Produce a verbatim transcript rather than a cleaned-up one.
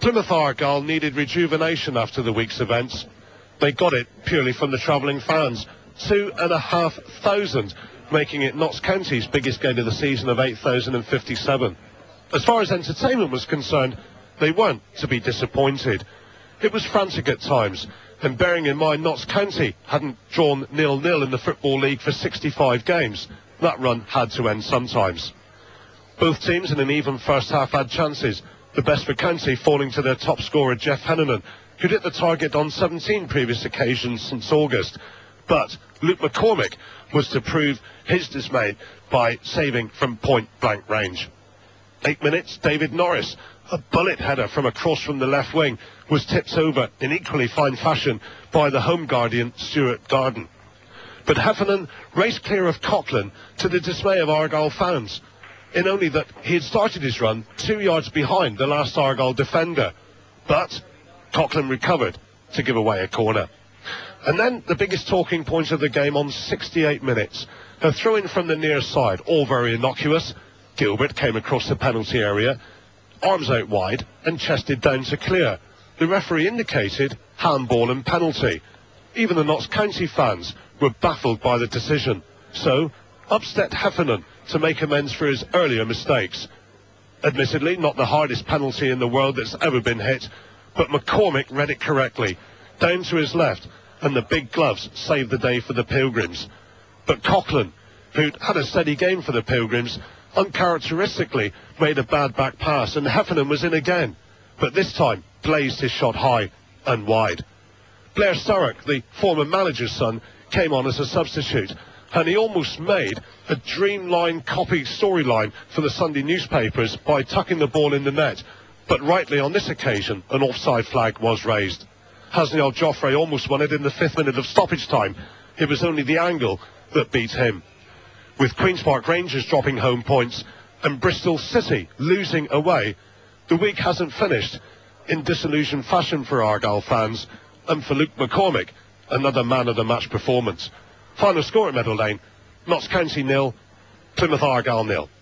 Plymouth Argyle needed rejuvenation after the week's events. They got it purely from the travelling fans. Two and a half thousand, making it Notts County's biggest game of the season of eight thousand fifty-seven. As far as entertainment was concerned, they weren't to be disappointed. It was frantic at times, and bearing in mind Notts County hadn't drawn nil nil in the Football League for sixty-five games, that run had to end sometimes. Both teams in an even first half had chances, the best for County falling to their top scorer Jeff Henninan, who'd hit the target on seventeen previous occasions since August. But Luke McCormick was to prove his dismay by saving from point-blank range. Eight minutes, David Norris, a bullet header from across from the left wing, was tipped over in equally fine fashion by the home guardian Stuart Garden. But Heffernan raced clear of Coughlin to the dismay of Argyle fans, in only that he had started his run two yards behind the last Argyle defender. But Coughlin recovered to give away a corner. And then the biggest talking point of the game on sixty-eight minutes. A throw-in from the near side, all very innocuous. Gilbert came across the penalty area, arms out wide and chested down to clear. The referee indicated handball and penalty. Even the Notts County fans were baffled by the decision. So, up stepped Heffernan to make amends for his earlier mistakes. Admittedly, not the hardest penalty in the world that's ever been hit, but McCormick read it correctly, down to his left, and the big gloves saved the day for the Pilgrims. But Coughlin, who'd had a steady game for the Pilgrims, uncharacteristically made a bad back pass, and Heffernan was in again, but this time blazed his shot high and wide. Blair Sturrock, the former manager's son, came on as a substitute, and he almost made a dreamline copy storyline for the Sunday newspapers by tucking the ball in the net. But rightly on this occasion, an offside flag was raised. Hasniel Joffre almost won it in the fifth minute of stoppage time. It was only the angle that beat him. With Queen's Park Rangers dropping home points and Bristol City losing away, the week hasn't finished in disillusioned fashion for Argyle fans, and for Luke McCormick, another man of the match performance. Final score at Meadow Lane, Notts County nil, Plymouth Argyle nil.